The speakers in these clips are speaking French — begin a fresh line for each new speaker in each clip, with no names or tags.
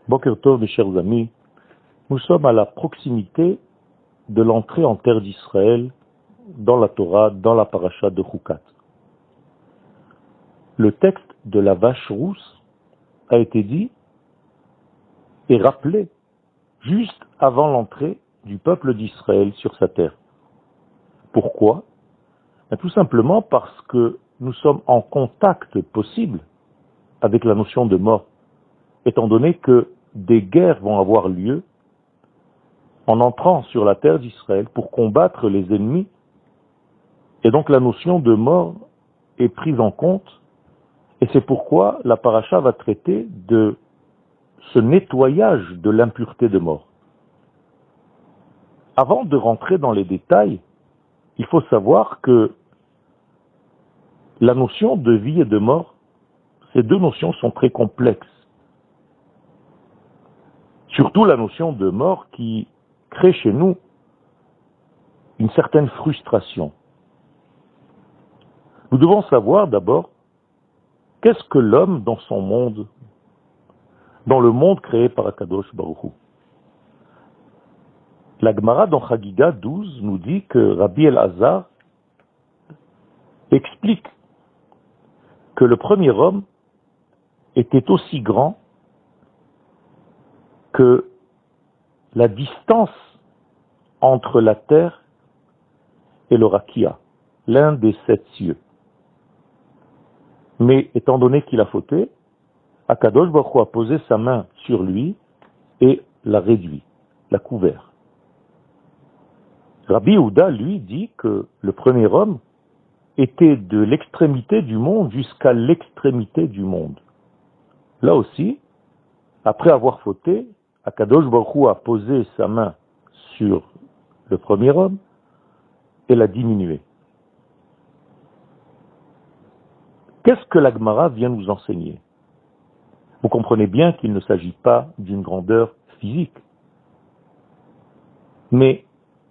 Boker Tov, mes chers amis, nous sommes à la proximité de l'entrée en terre d'Israël dans la Torah, dans la paracha de Chukat. Le texte de la vache rousse a été dit et rappelé juste avant l'entrée du peuple d'Israël sur sa terre. Pourquoi? Tout simplement parce que nous sommes en contact possible avec la notion de mort, étant donné que des guerres vont avoir lieu en entrant sur la terre d'Israël pour combattre les ennemis, et donc la notion de mort est prise en compte, et c'est pourquoi la paracha va traiter de ce nettoyage de l'impureté de mort. Avant de rentrer dans les détails, il faut savoir que la notion de vie et de mort, ces deux notions sont très complexes. Surtout la notion de mort qui crée chez nous une certaine frustration. Nous devons savoir d'abord qu'est-ce que l'homme dans son monde, dans le monde créé par Akadosh Baruch Hu. La Gemara dans Chagiga 12 nous dit que Rabbi Elazar explique que le premier homme était aussi grand que la distance entre la terre et le Rakia, l'un des 7 cieux. Mais étant donné qu'il a fauté, Akadosh Baruch Hu a posé sa main sur lui et l'a réduit, l'a couvert. Rabbi Yehuda, lui, dit que le premier homme était de l'extrémité du monde jusqu'à l'extrémité du monde. Là aussi, après avoir fauté, Akadosh Baruch Hu a posé sa main sur le premier homme et l'a diminué. Qu'est-ce que la Gemara vient nous enseigner? Vous comprenez bien qu'il ne s'agit pas d'une grandeur physique, mais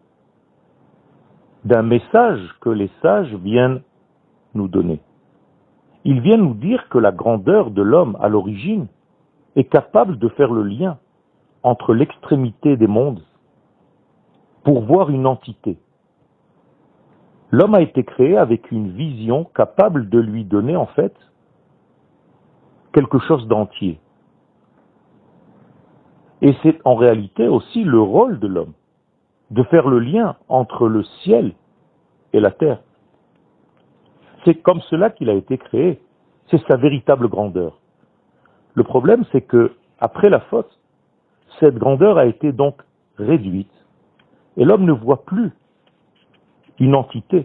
d'un message que les sages viennent nous donner. Ils viennent nous dire que la grandeur de l'homme à l'origine est capable de faire le lien entre l'extrémité des mondes pour voir une entité. L'homme a été créé avec une vision capable de lui donner en fait quelque chose d'entier. Et c'est en réalité aussi le rôle de l'homme, de faire le lien entre le ciel et la terre. C'est comme cela qu'il a été créé. C'est sa véritable grandeur. Le problème, c'est que après la faute, cette grandeur a été donc réduite. Et l'homme ne voit plus une entité.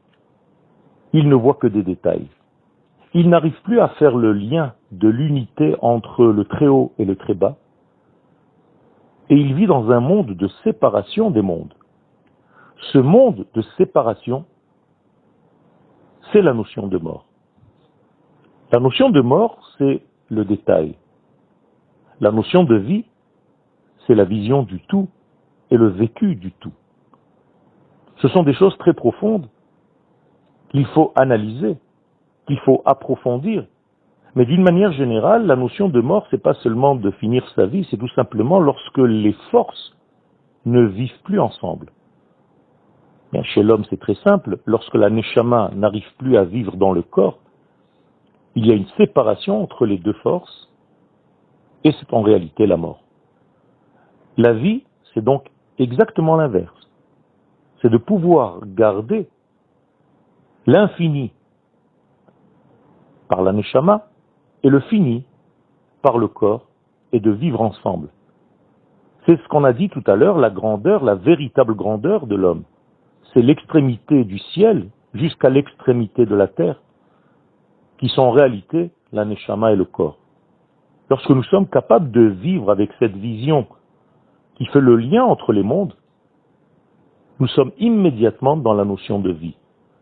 Il ne voit que des détails. Il n'arrive plus à faire le lien de l'unité entre le très haut et le très bas. Et il vit dans un monde de séparation des mondes. Ce monde de séparation, c'est la notion de mort. La notion de mort, c'est le détail. La notion de vie, c'est la vision du tout et le vécu du tout. Ce sont des choses très profondes qu'il faut analyser, qu'il faut approfondir. Mais d'une manière générale, la notion de mort, c'est pas seulement de finir sa vie, c'est tout simplement lorsque les forces ne vivent plus ensemble. Bien, chez l'homme, c'est très simple. Lorsque la neshama n'arrive plus à vivre dans le corps, il y a une séparation entre les deux forces, et c'est en réalité la mort. La vie, c'est donc exactement l'inverse. C'est de pouvoir garder l'infini par la neshama et le fini par le corps, et de vivre ensemble. C'est ce qu'on a dit tout à l'heure, la grandeur, la véritable grandeur de l'homme. C'est l'extrémité du ciel jusqu'à l'extrémité de la terre, qui sont en réalité la neshama et le corps. Lorsque nous sommes capables de vivre avec cette vision qui fait le lien entre les mondes, nous sommes immédiatement dans la notion de vie.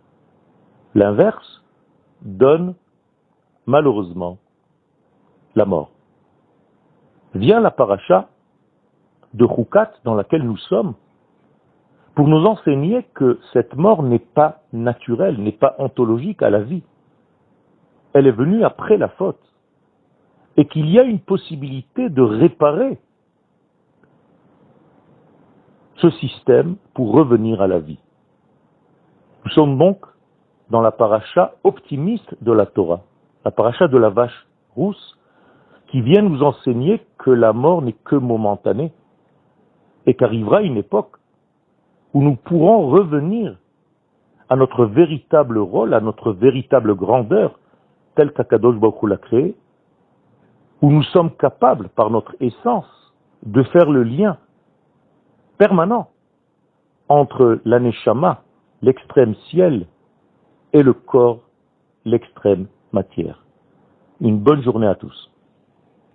L'inverse donne malheureusement la mort. Vient la paracha de Chukat dans laquelle nous sommes pour nous enseigner que cette mort n'est pas naturelle, n'est pas ontologique à la vie. Elle est venue après la faute. et qu'il y a une possibilité de réparer ce système pour revenir à la vie. Nous sommes donc dans la paracha optimiste de la Torah, la paracha de la vache rousse, qui vient nous enseigner que la mort n'est que momentanée et qu'arrivera une époque où nous pourrons revenir à notre véritable rôle, à notre véritable grandeur, tel qu'Akadosh Baruch Hu l'a créé, où nous sommes capables, par notre essence, de faire le lien permanent entre la neshama, l'extrême ciel, et le corps, l'extrême matière. Une bonne journée à tous.